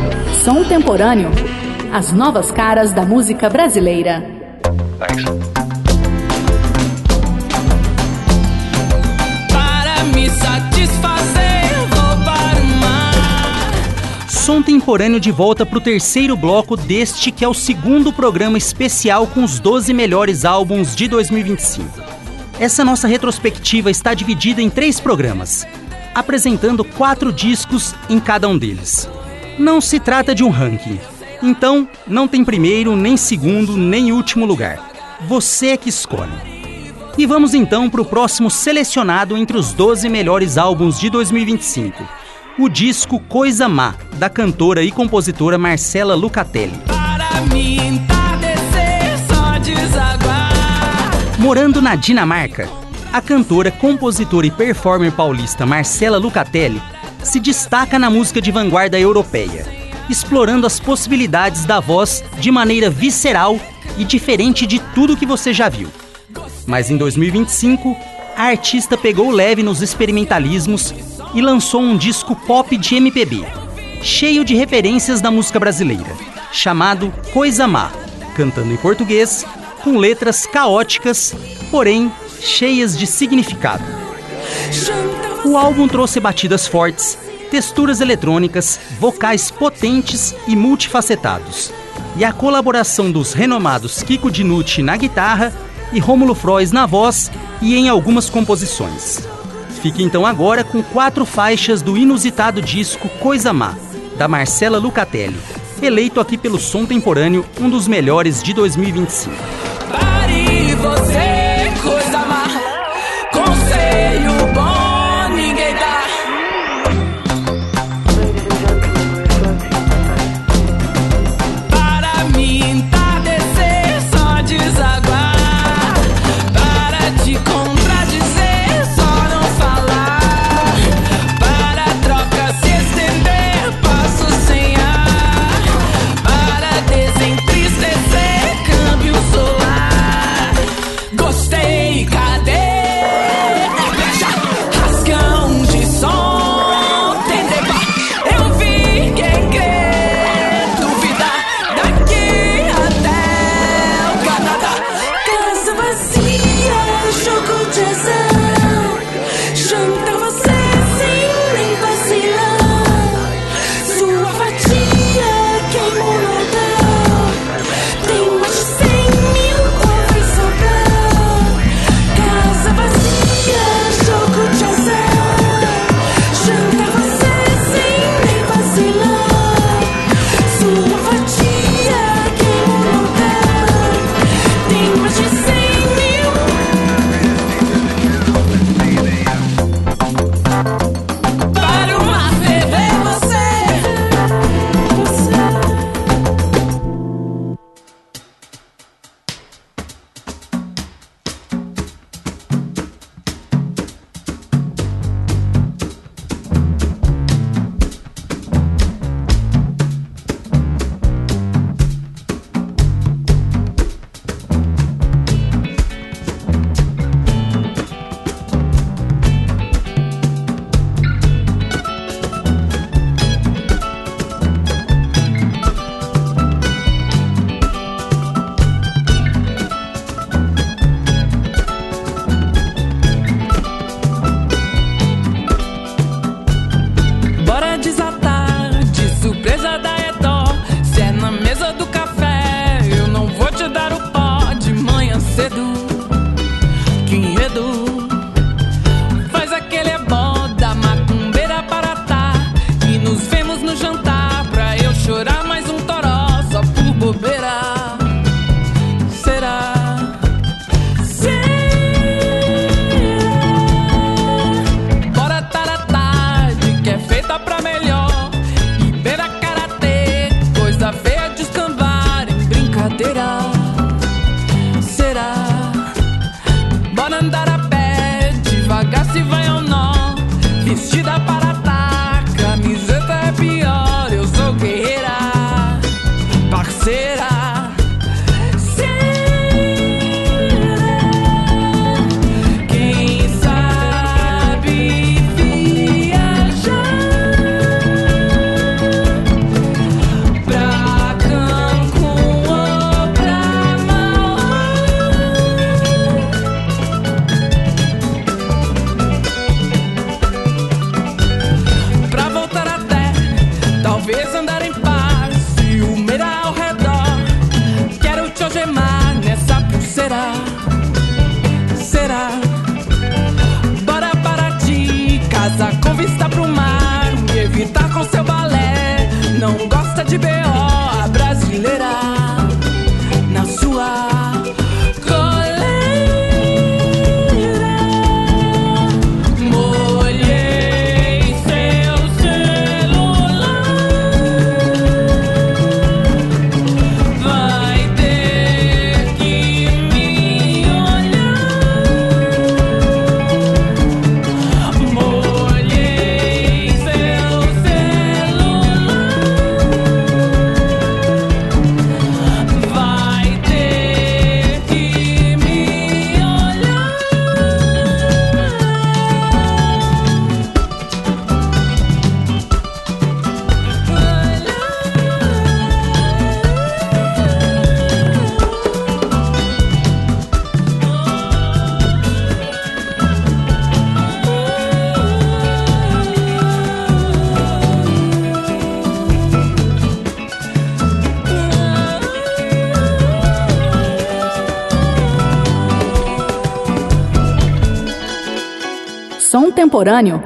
Som Temporâneo. As novas caras da música brasileira. Para me satisfazer, vou para o mar. Som Temporâneo de volta para o terceiro bloco deste que é o segundo programa especial com os 12 melhores álbuns de 2025. Essa nossa retrospectiva está dividida em 3 programas, apresentando 4 discos em cada um deles. Não se trata de um ranking, então não tem primeiro, nem segundo, nem último lugar. Você é que escolhe. E vamos então para o próximo selecionado entre os 12 melhores álbuns de 2025. O disco Coisa Má, da cantora e compositora Marcela Lucatelli. Para me entardecer, só desaguar. Morando na Dinamarca, a cantora, compositora e performer paulista Marcela Lucatelli se destaca na música de vanguarda europeia, explorando as possibilidades da voz de maneira visceral e diferente de tudo que você já viu. Mas em 2025, a artista pegou leve nos experimentalismos e lançou um disco pop de MPB, cheio de referências da música brasileira, chamado Coisa Má, cantando em português, com letras caóticas, porém cheias de significado. O álbum trouxe batidas fortes, texturas eletrônicas, vocais potentes e multifacetados, e a colaboração dos renomados Kiko Dinucci na guitarra e Rômulo Frois na voz e em algumas composições. Fique então agora com 4 faixas do inusitado disco Coisa Má, da Marcela Lucatelli, eleito aqui pelo Som Temporâneo um dos melhores de 2025. Pare você, coisa má, conselho bom ninguém dá. Para me entardecer, só desaguar. Para te contradizer, só não falar. Para a troca se estender, passo sem ar. Para desentristecer, câmbio solar. não gosta de B.O. A brasileira na sua Som temporâneo.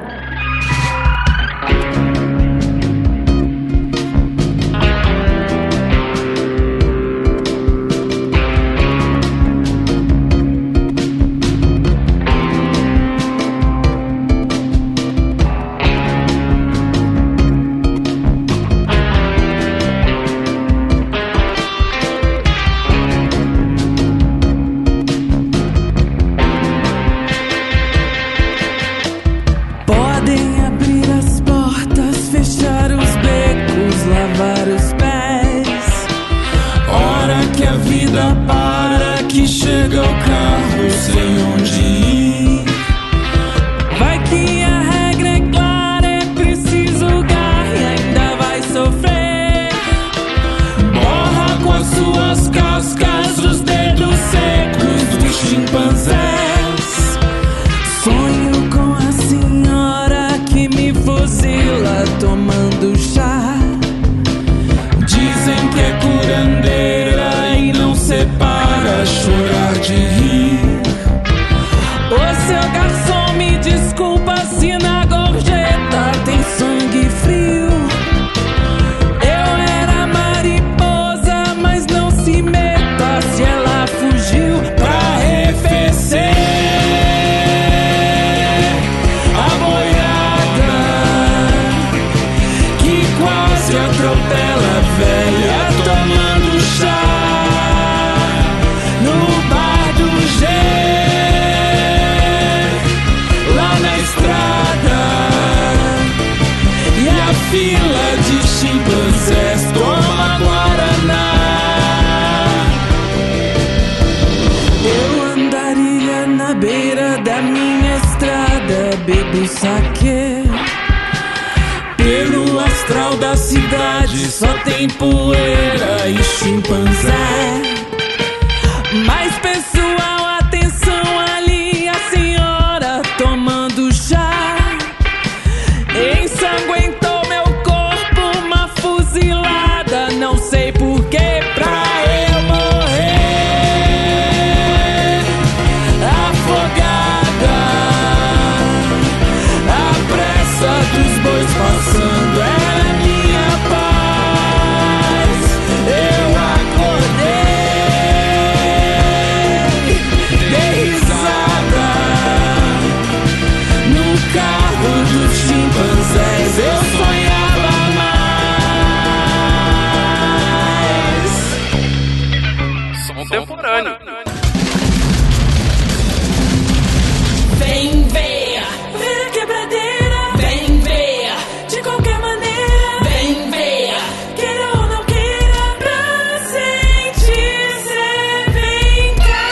Pelo astral da cidade só tem poeira e chimpanzé. Mais pessoal, atenção ali, a senhora tomando chá. Ensanguentou meu corpo, uma fuzilada, não sei porquê, pra eu morrer afogada. A pressa dos bois passando era minha paz. Eu acordei, dei risada no carro dos chimpanzés. Eu sonhava mais. Som temporâneo. Vem ver, ver a quebradeira. Vem ver, de qualquer maneira. Vem ver, queira ou não queira, pra sentir cê vem cá.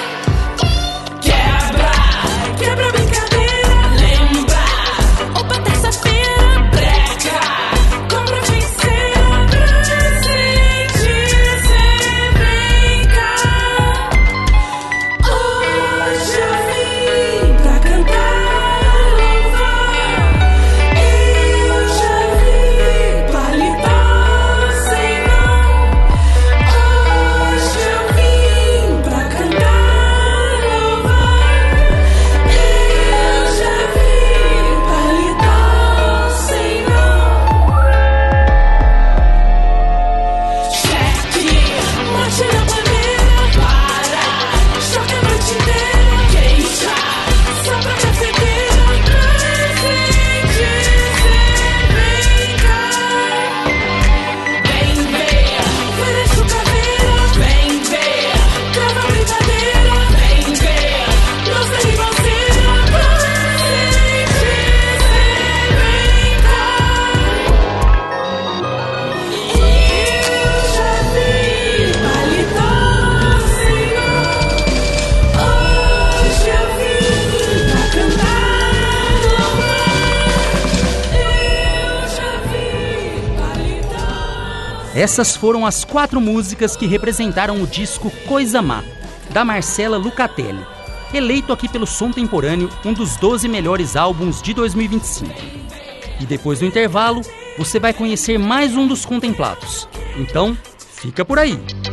Quebra, quebra a brincadeira. Lembra, opa, terça-feira. Breca, compra vencer, pra sentir cê vem cá. Essas foram as 4 músicas que representaram o disco Coisa Má, da Marcela Lucatelli, eleito aqui pelo Som Temporâneo um dos 12 melhores álbuns de 2025. E depois do intervalo, você vai conhecer mais um dos contemplados. Então, fica por aí!